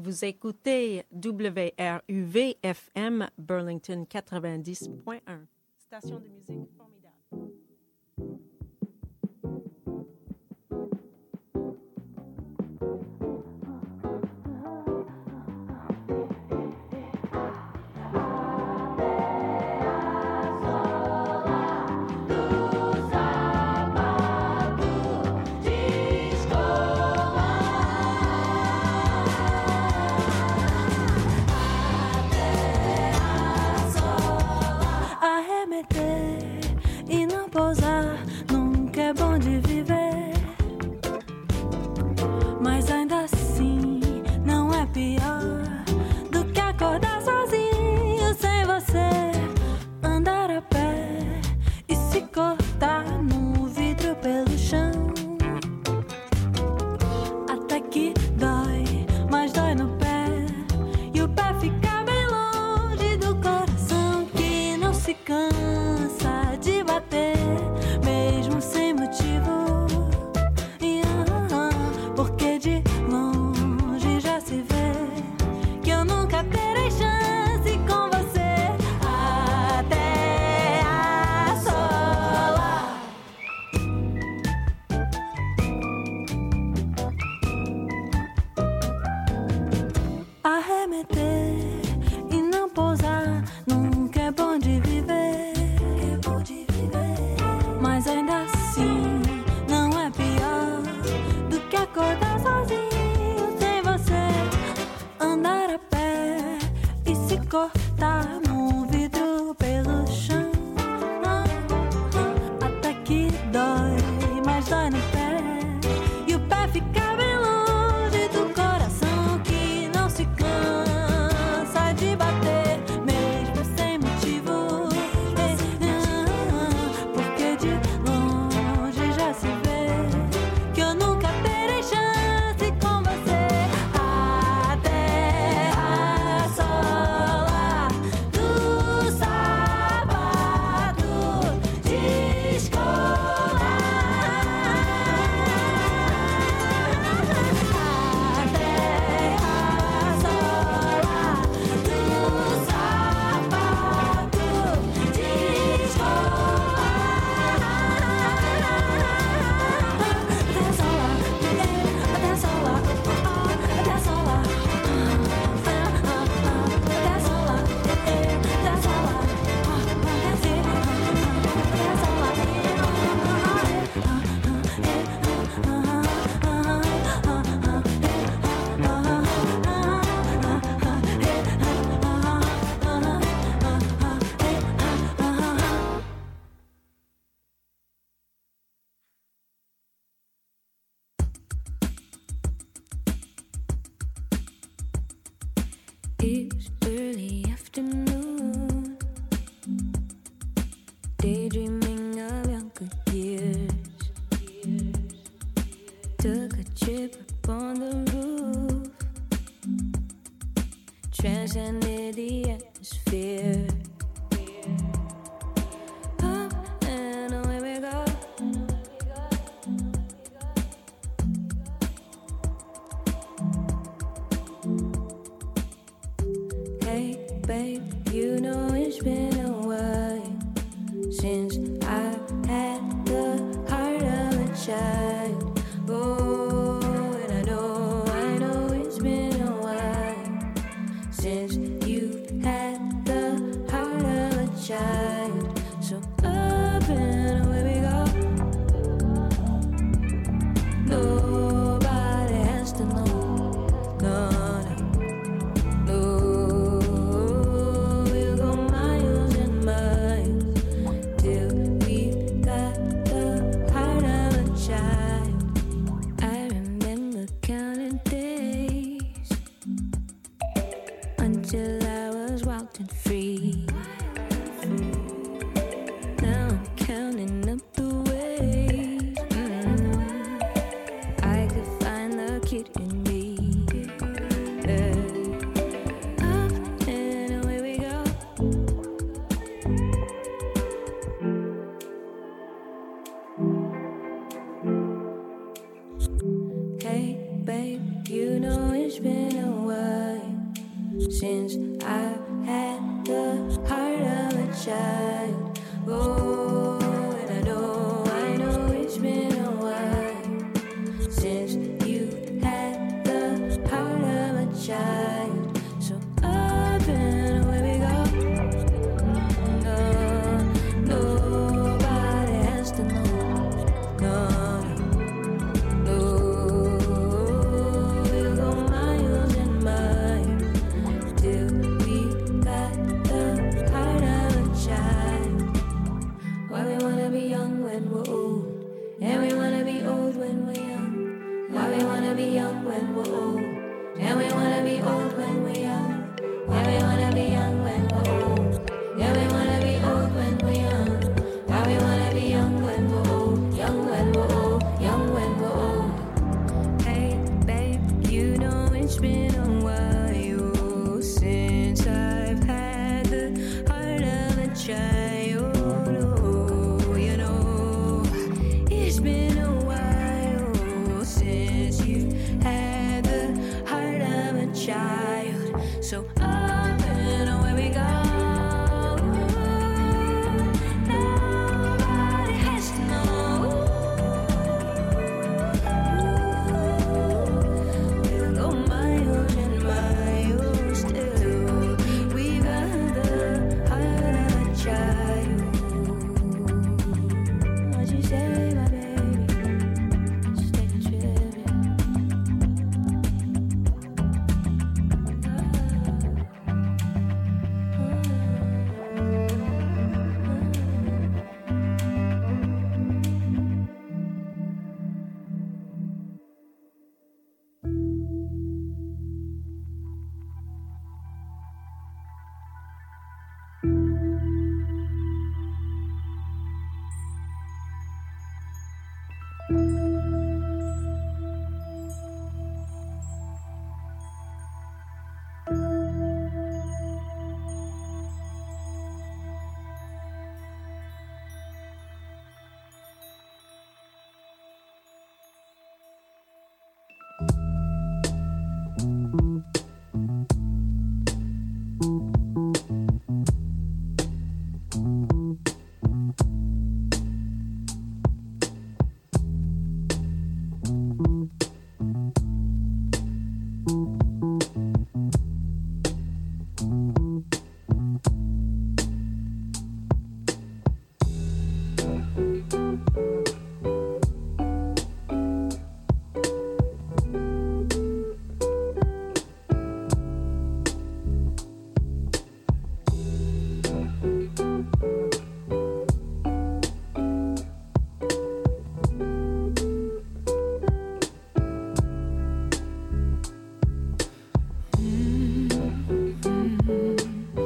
Vous écoutez WRUV-FM Burlington 90.1, station de musique formidable. E não pousar nunca é bom de viver, mas ainda assim não é pior do que acordar sozinho sem você, andar a pé e se cortar no vidro pelo chão, até que dói, mas dói no pé e o pé fica bem longe do coração que não se cansa de bater, mesmo sem motivo. Porque de longe já se vê que eu nunca terei chance com você até a sola. Arremeter e não pousar nunca é bom de viver, mas ainda assim não é pior do que acordar sozinho sem você, andar a pé e se cortar no vidro pelo chão, até que dói, mas dói no pé e o pé fica bem longe do coração que não se cansa de bater, mesmo sem motivo. Porque de longe já se vê que eu nunca terei chance com você até a sola do sapato de escola, até a sola do sapato de escola. It's early afternoon, daydreaming of younger years. Took a trip up on the roof, transcended the atmosphere. Up and away we go. Hey, babe, you know it's been a while since I've had the heart of a child. Oh, and I know it's been a while since you've had the heart of a child. So up and away we go. Nobody has to know. No, no. We'll go miles and miles till we've got the heart of a child. since I've had the heart of a child. Oh, and I know it's been a while since you had the heart of a child. So up and away we go. Nobody has to know. No, we'll go miles and miles till we got the heart of a child. Why we wanna be young when we're old, and we wanna be old when we're young. Why we wanna be young when we're old, and we wanna be old when we're young. Why we wanna be young when we're old, and we wanna be old when we're young. Why we wanna be young when we're old, young when we're old, young when we're old. Hey, babe, you know it's been a while since I've had the heart of a child. Oh, you know, it's been a while since you had the heart of a child. So up and away we go. Nobody has to know. We'll go miles and miles till we got the heart of a child. What you say, my baby? Just take a trip,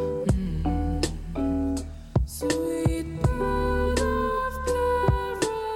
Sweet bird of paradise.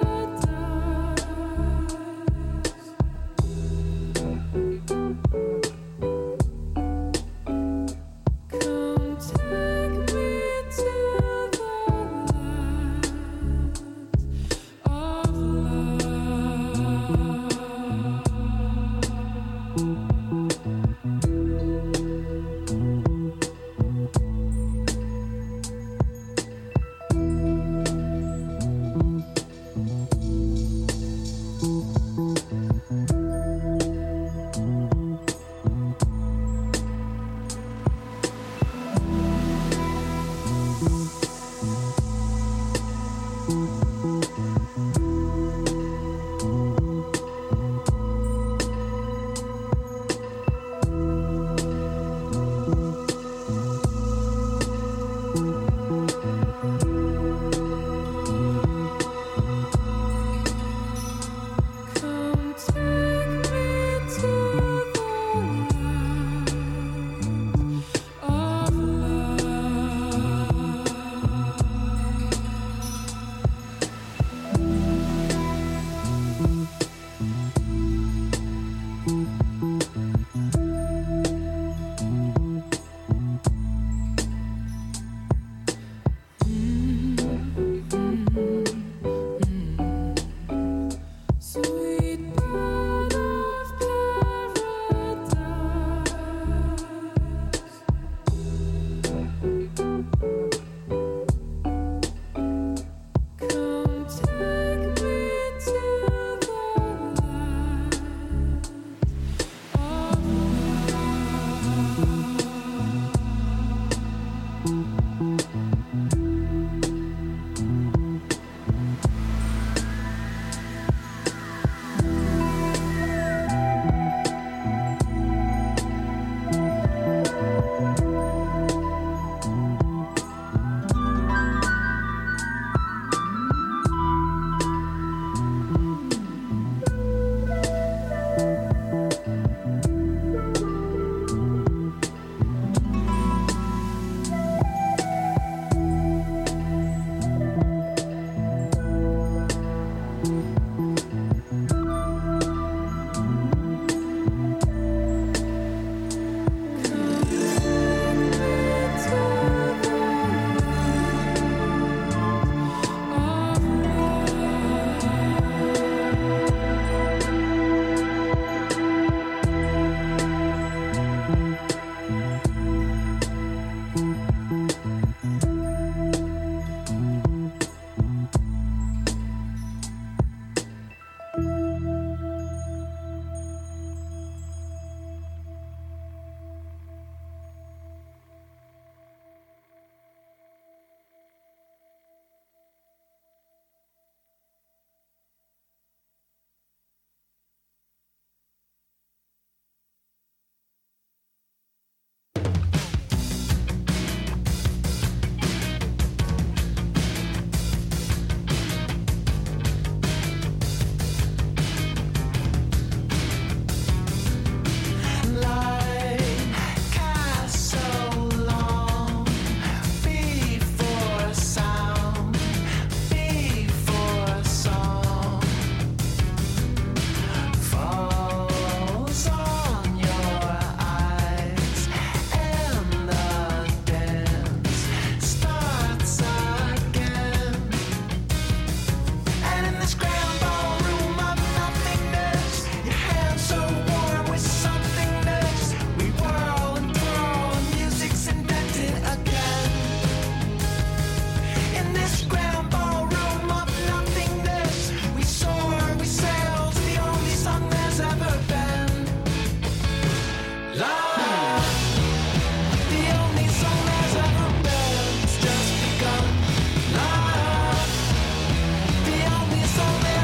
The only song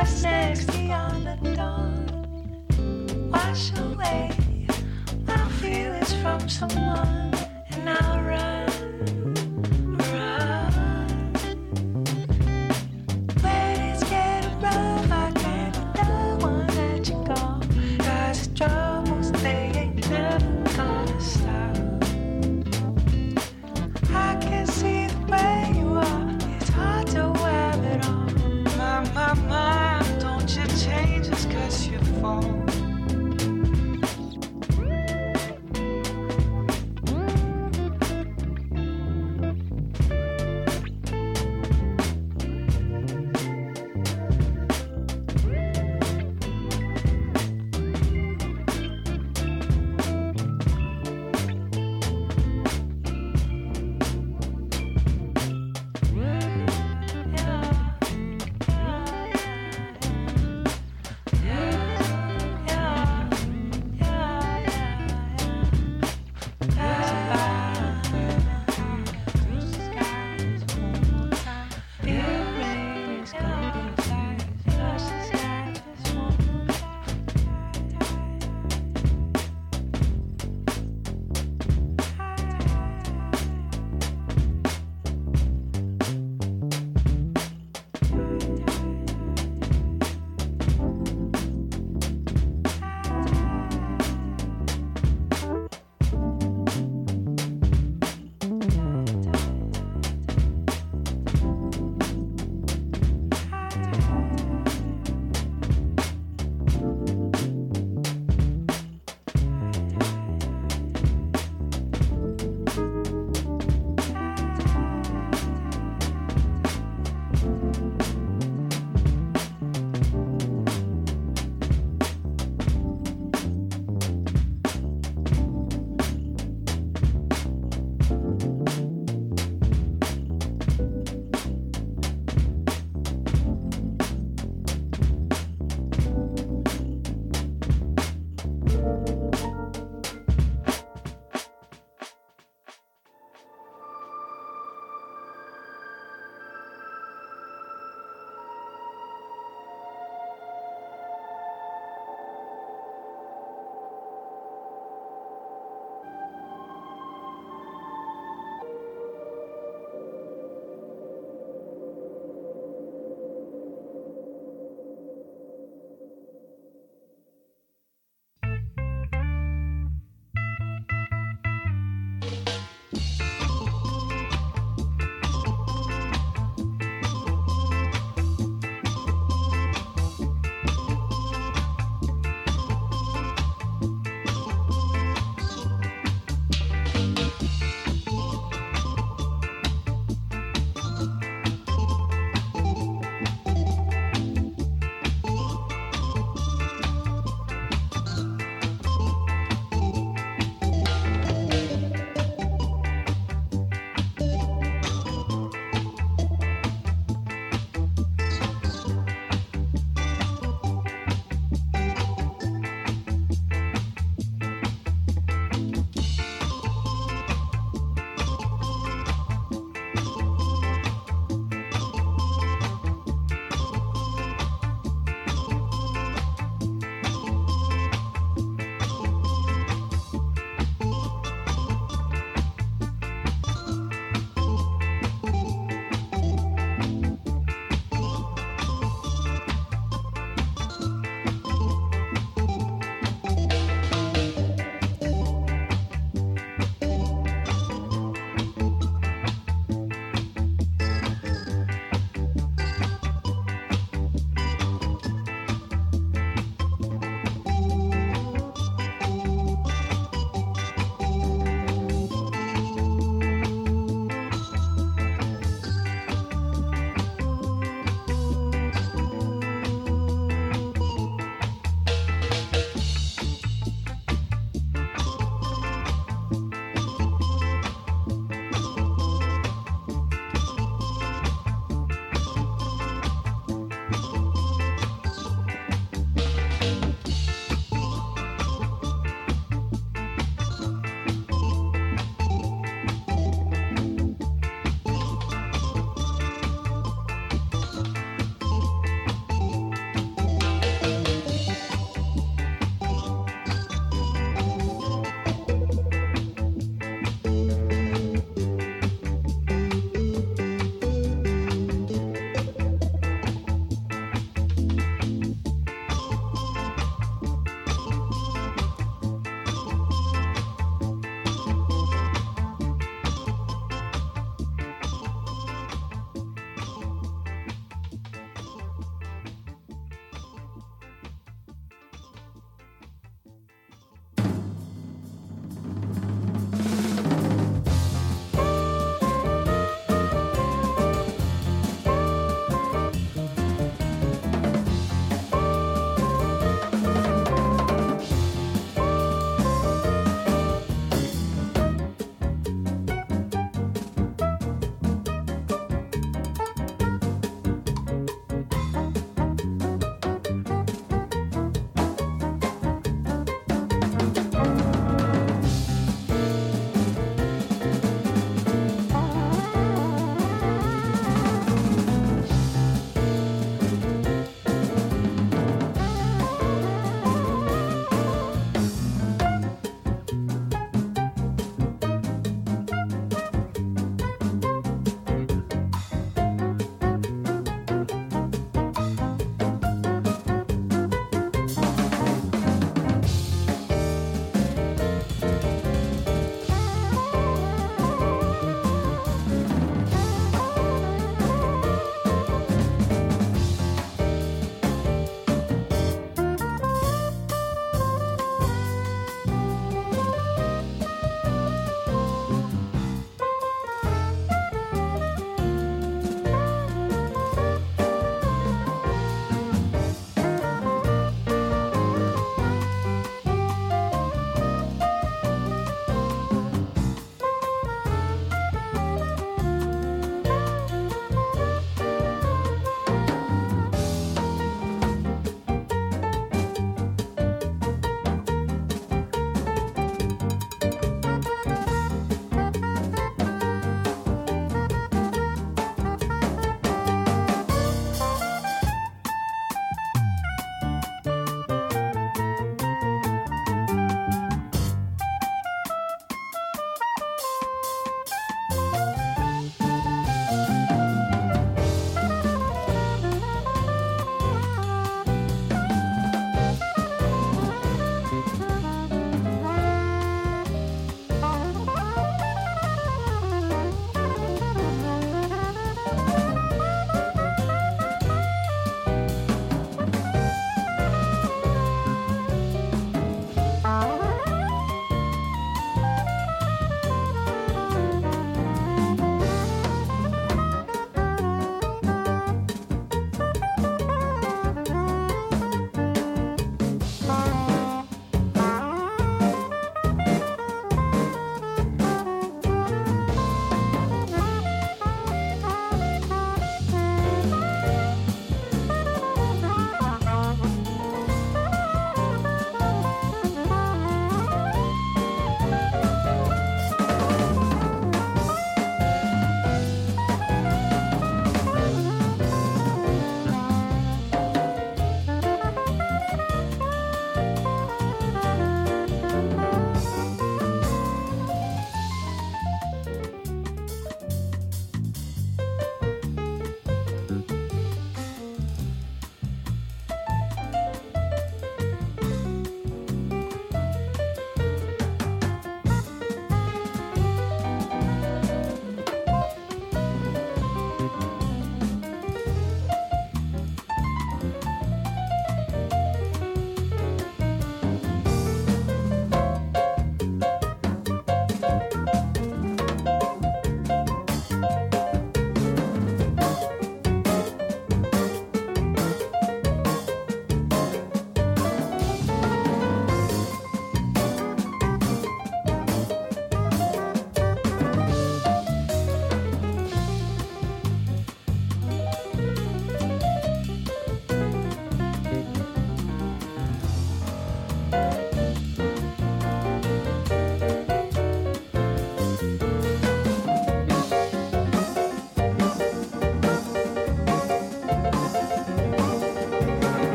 What's next beyond the dawn? Wash away my feelings from someone, and I'll run. When it's getting rough, I can't let you go. 'Cause the troubles, they ain't never gonna stop. I can see the way you are, it's hard to wear it all. My, don't you change just 'cause you fall.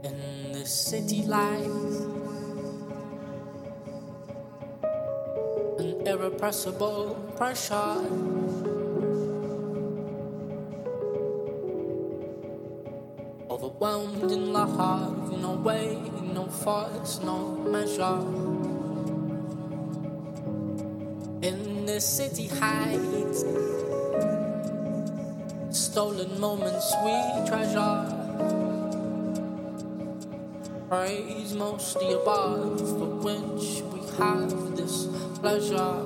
in the city lights, an irrepressible pressure. Overwhelmed in love, no way, no force, no measure. In the city heights, stolen moments we treasure. Praise mostly above, for which we have this pleasure.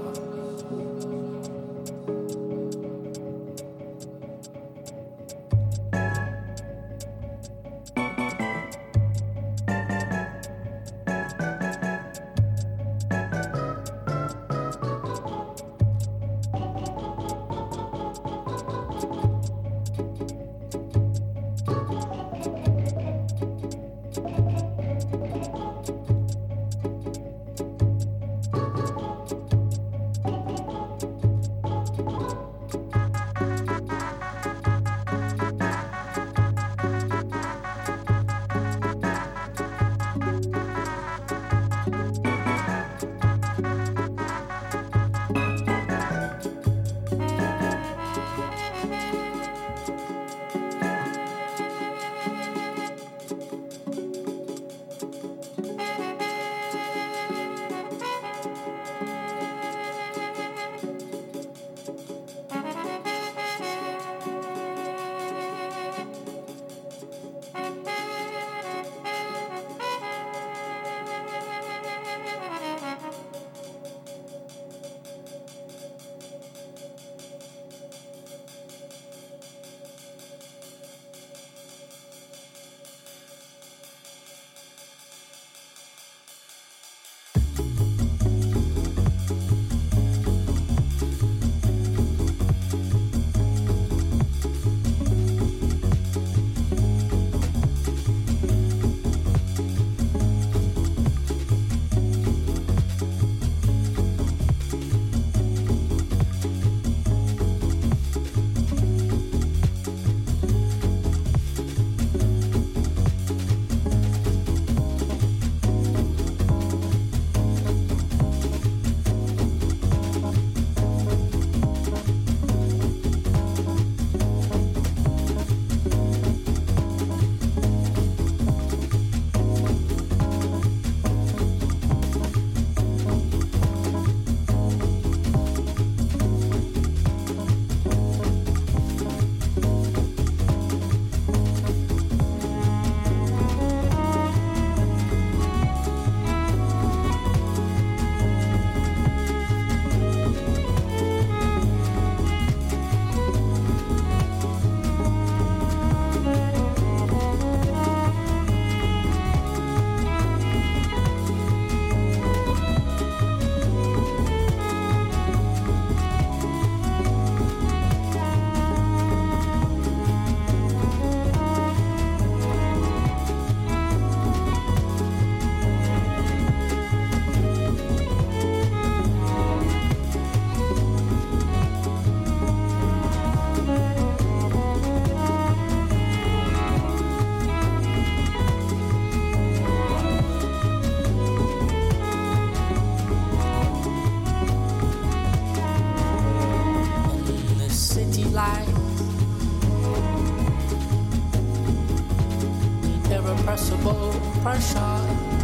Irrepressible pressure.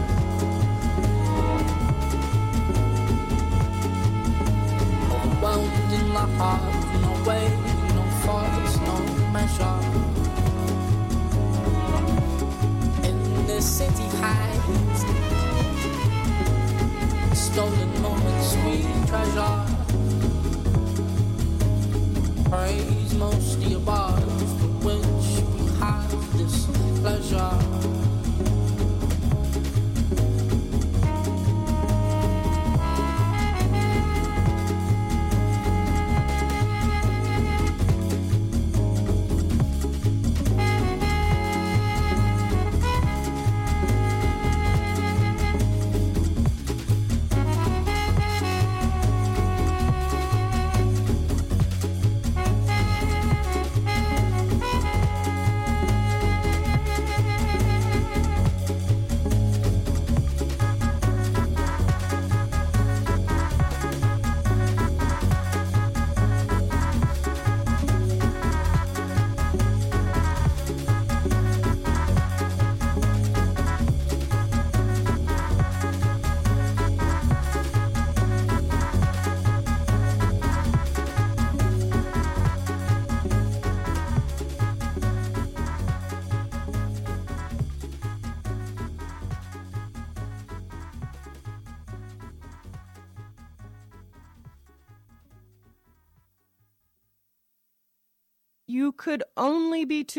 Overwhelmed in love, no way, no force, no measure. In the city heights, stolen moments we treasure. Praise mostly above, for which we have this pleasure. could only be